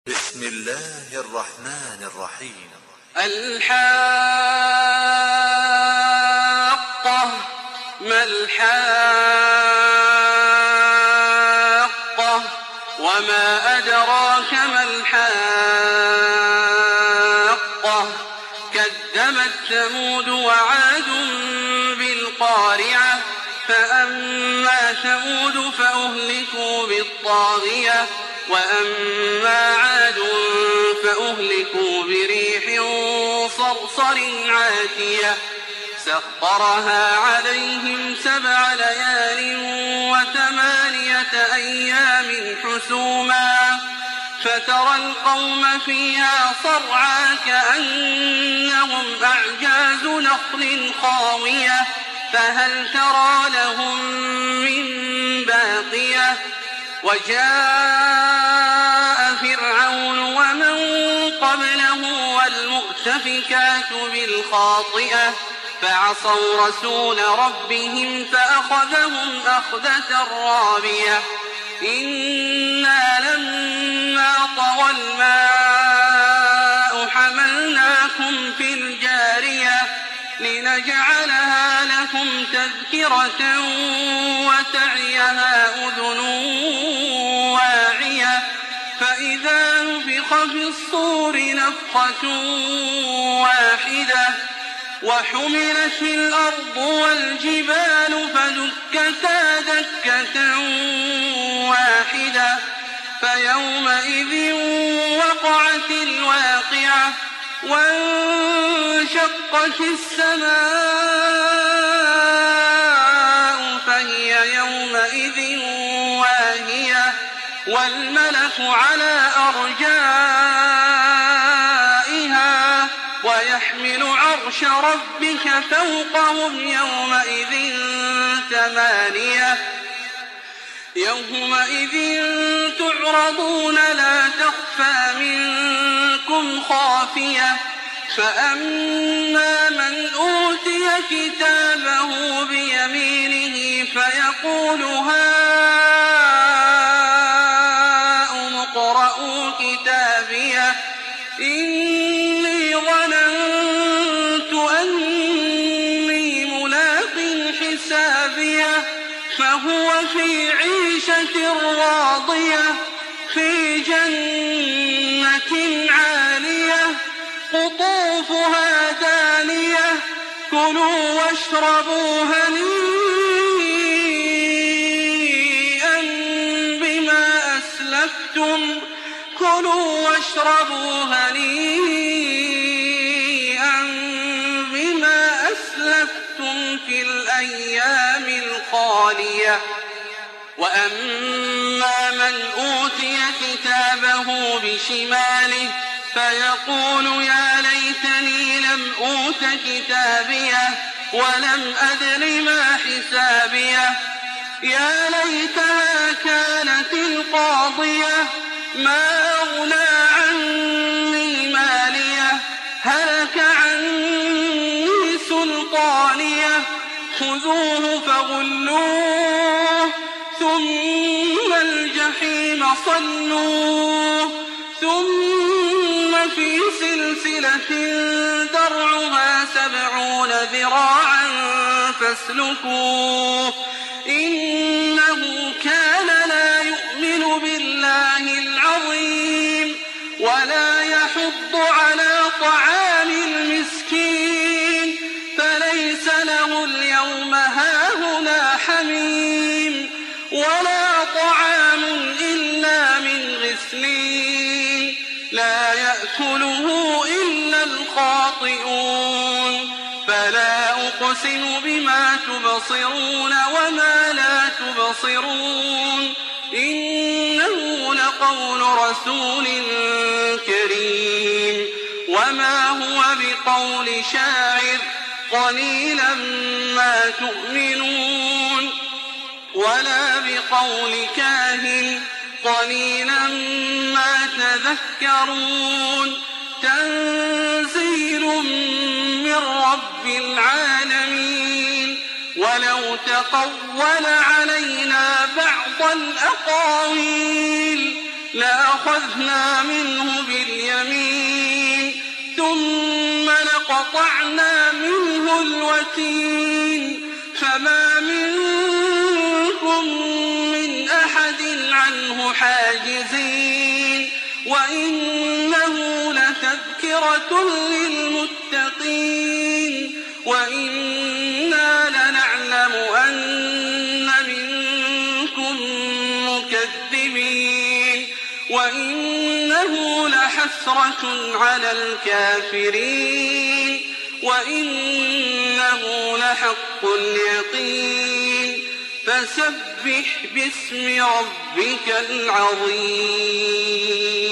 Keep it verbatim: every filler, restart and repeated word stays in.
بسم الله الرحمن الرحيم. الحاقة. ما الحاقة وما أدراك ما الحاقة. كذبت ثمود وعاد بالقارعة فأما ثمود فأهلكوا بالطاغية وأما عاد فأهلكوا بريح صرصر عاتية سخرها عليهم سبع ليال وثمانية أيام حسوما فترى القوم فيها صرعى كأنهم أعجاز نخل خاوية فهل ترى لهم من باقية. وجاء فرعون ومن قبله والمؤتفكات بالخاطئة فعصوا رسول ربهم فأخذهم أخذة رابية. إنا لما طغى الماء حملناكم في الجارية لنجعلها لكم تذكرة وتعيها أذن واعية فإذا نفخ في الصور نفخة واحدة وحملت الأرض والجبال فدكتا دكة واحدة فيومئذ وقعت الواقعة وانشقت السماء فهي يومئذ واهية والملك على أرجائها ويحمل عرش ربك فوقهم يومئذ ثمانية يومئذ تعرضون لا تخفى منكم خافية فأما من أوتي كتابه بيمينه فيقول هاؤم اقرءوا كتابيه إني ظننت أني ملاق حسابيه فهو في عيشة راضية في جنة عالية قطوفها دانية كلوا واشربوا هنيئا بما أسلفتم كلوا واشربوا هنيئا بما أسلفتم في الأيام الخالية. وأما من أوتي كتابه بشماله فيقول يا ليتني لم أوت كتابيه ولم أدر ما حسابيه يا ليتها كانت القاضية ما أغنى عني ماليه هلك عني سلطانيه خذوه فغلوه ثم الجحيم صلوه ثم في سلسلة درعها سبعون ذراعا فاسلكوه إنه كان لا يؤمن بالله العظيم ولا يحض على طعام المسكين فليس له اليوم هاهنا حميم ولا طعام إلا من غسلين لا يأكله إلا الخاطئون. فلا أقسم بما تبصرون وما لا تبصرون إنه لقول رسول كريم وما هو بقول شاعر قليلا ما تؤمنون ولا بقول كاهن قليلا ما تذكرون تنزيل من رب العالمين. ولو تقول علينا بعض الأقاويل لأخذنا منه باليمين ثم لقطعنا منه الوتين فما منكم من أحد عنه حاجزين وإنه لتذكرة للمتقين وإنا لنعلم أن منكم مكذبين وإنه لحسرة على الكافرين وإنه لحق اليقين فسبح باسم ربك العظيم.